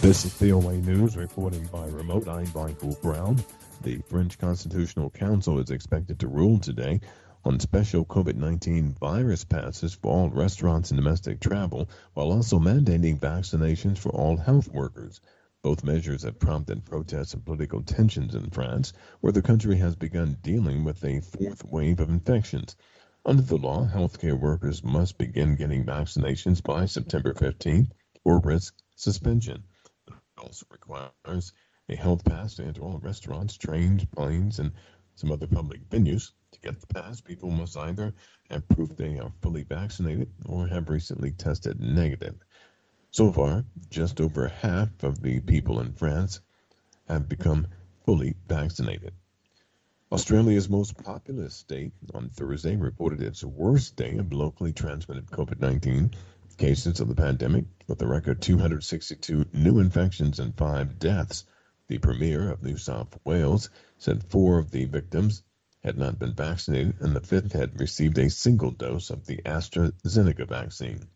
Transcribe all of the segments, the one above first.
This is VOA News reporting by remote. I'm Michael Brown. The French Constitutional Council is expected to rule today on special COVID-19 virus passes for all restaurants and domestic travel, while also mandating vaccinations for all health workers. Both measures have prompted protests and political tensions in France, where the country has begun dealing with a fourth wave of infections. Under the law, healthcare workers must begin getting vaccinations by September 15th or risk suspension. It also requires a health pass to enter all restaurants, trains, planes, and some other public venues. To get the pass, people must either have proof they are fully vaccinated or have recently tested negative. So far, just over half of the people in France have become fully vaccinated. Australia's most populous state on Thursday reported its worst day of locally transmitted COVID-19 cases of the pandemic, with a record 262 new infections and 5 deaths. The Premier of New South Wales said 4 of the victims had not been vaccinated and the 5th had received a single dose of the AstraZeneca vaccine.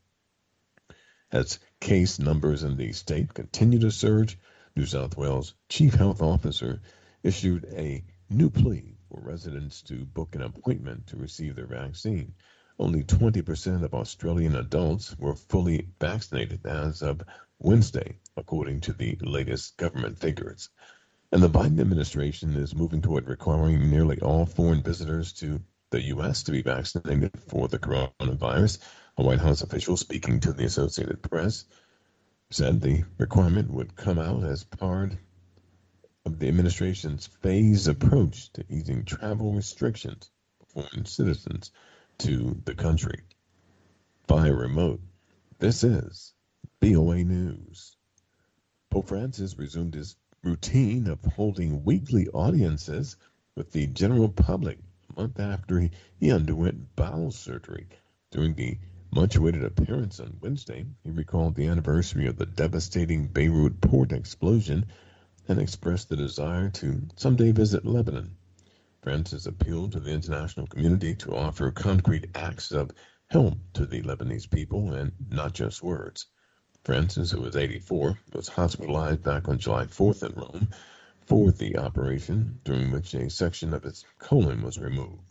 As case numbers in the state continue to surge, New South Wales Chief Health Officer issued a new plea for residents to book an appointment to receive their vaccine. Only 20% of Australian adults were fully vaccinated as of Wednesday, according to the latest government figures. And the Biden administration is moving toward requiring nearly all foreign visitors to the U.S. to be vaccinated for the coronavirus. A White House official speaking to the Associated Press said the requirement would come out as part of the administration's phased approach to easing travel restrictions for foreign citizens to the country. Via remote, this is VOA News. Pope Francis resumed his routine of holding weekly audiences with the general public a month after he underwent bowel surgery. During the much-awaited appearance on Wednesday, he recalled the anniversary of the devastating Beirut port explosion and expressed the desire to someday visit Lebanon. Francis appealed to the international community to offer concrete acts of help to the Lebanese people and not just words. Francis, who was 84, was hospitalized back on July 4th in Rome for the operation, during which a section of his colon was removed.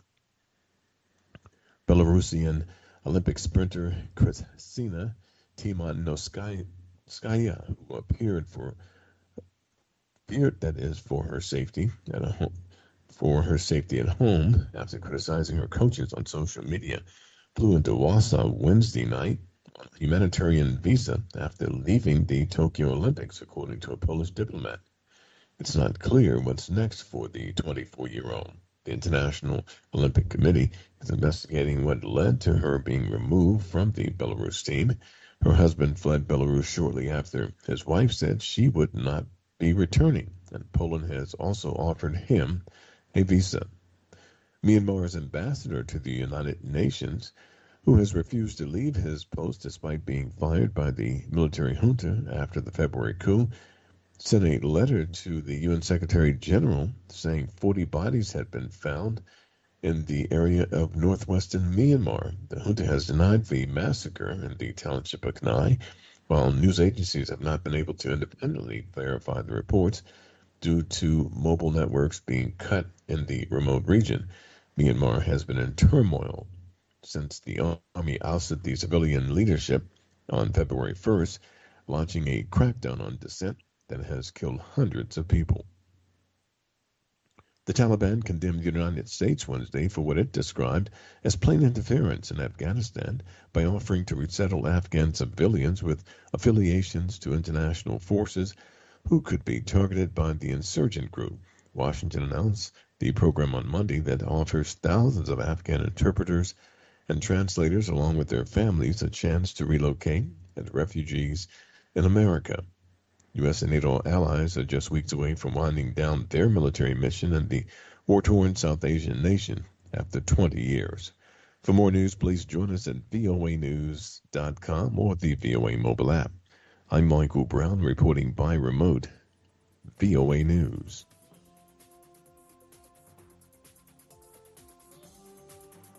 Belarusian Olympic sprinter Kristina Timanovskaya, who appeared for her safety at home after criticizing her coaches on social media, flew into Warsaw Wednesday night on a humanitarian visa after leaving the Tokyo Olympics, according to a Polish diplomat. It's not clear what's next for the 24-year-old. The International Olympic Committee is investigating what led to her being removed from the Belarus team. Her husband fled Belarus shortly after his wife said she would not be returning, and Poland has also offered him a visa. Myanmar's ambassador to the United Nations, who has refused to leave his post despite being fired by the military junta after the February coup, sent a letter to the UN Secretary General saying 40 bodies had been found in the area of northwestern Myanmar. The junta has denied the massacre in the township of Knai, while news agencies have not been able to independently verify the reports due to mobile networks being cut in the remote region. Myanmar has been in turmoil since the army ousted the civilian leadership on February 1st, launching a crackdown on dissent that has killed hundreds of people. The Taliban condemned the United States Wednesday for what it described as plain interference in Afghanistan by offering to resettle Afghan civilians with affiliations to international forces who could be targeted by the insurgent group. Washington announced the program on Monday that offers thousands of Afghan interpreters and translators along with their families a chance to relocate as refugees in America. U.S. and NATO allies are just weeks away from winding down their military mission in the war-torn South Asian nation after 20 years. For more news, please join us at voanews.com or the VOA mobile app. I'm Michael Brown reporting by remote. VOA News.